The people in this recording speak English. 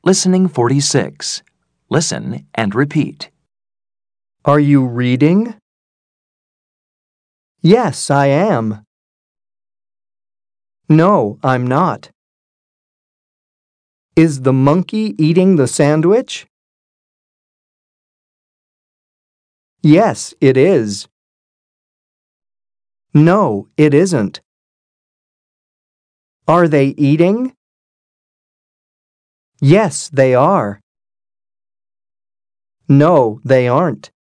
Listening 46. Listen and repeat. Are you reading? Yes, I am. No, I'm not. Is the monkey eating the sandwich? Yes, it is. No, it isn't. Are they eating? Yes, they are. No, they aren't.